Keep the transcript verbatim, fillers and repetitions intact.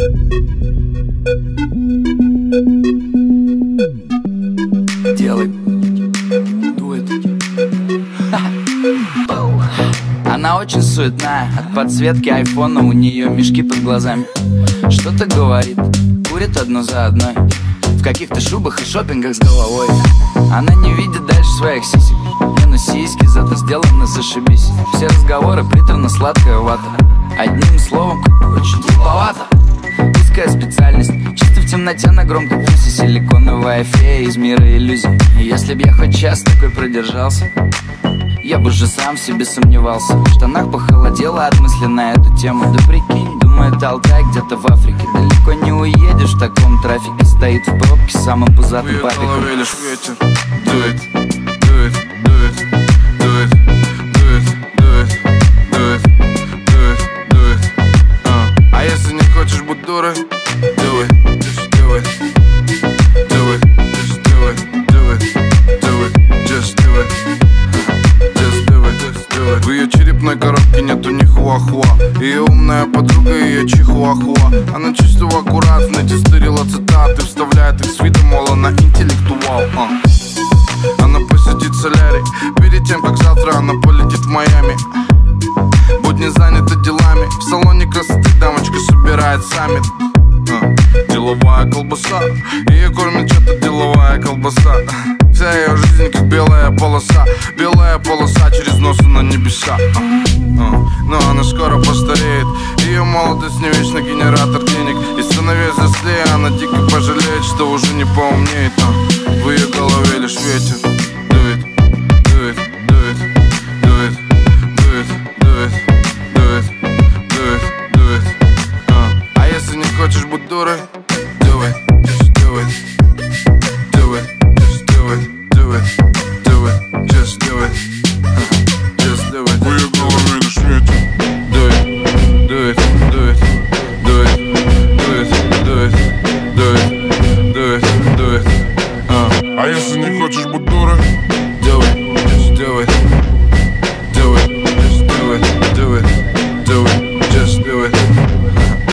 Делай. Дует. Она очень суетная. От подсветки айфона у нее мешки под глазами. Что-то говорит, курит одно за одной. В каких-то шубах и шопингах с головой. Она не видит дальше своих сисек. Не на сиськи, зато сделано зашибись. Все разговоры приторно-сладкая вата. Одним словом, очень глуповато. Узкая специальность, чисто в темноте на громкой пусе. Силиконовая фея из мира иллюзий. И если б я хоть час такой продержался, я бы же сам в себе сомневался. В штанах похолодело от мысли на эту тему. Да прикинь, думает Алтай где-то в Африке. Далеко не уедешь в таком трафике. Стоит в пробке с самым пузатым папиком. В ее голове лишь ветер. Дует, дует, дует, дует, дует, дует, дует, дует, дует. А если не хочешь быть дурой, do it, just do it, do it, just do it, do it, do it, just do it, just do it, just do it. В ее черепной коробке нету ни хуахуа. Ее умная подруга, ее чихуахуа. Она чисто аккуратно тестырила цитаты, вставляет их с видом, мол, она интеллектуал. а. Она посетит солярий перед тем, как завтра она полетит в Майами. Будни заняты делами, в салоне красоты дамочка собирает саммит. а. Деловая колбаса, ее кормит что-то деловая колбаса. Вся ее жизнь как белая полоса. Белая полоса через нос на небеса. а. а. Но она скоро постареет. Ее молодость не вечно генератор денег. И становясь взрослее, она дико пожалеет, что уже не поумнеет. а. В ее голове лишь ветер. Дует, дует, дует, дует, дует, дует, дует, дует, дует. А если не хочешь быть дурой, do it, just do it, do it, just do it, do it, do it, just do it, just do it. В ее голове лишь ветер. Do it, do it, do it, do it, do it, do it, do it, do it, do it. А если не хочешь быть дурой, do it, just do it.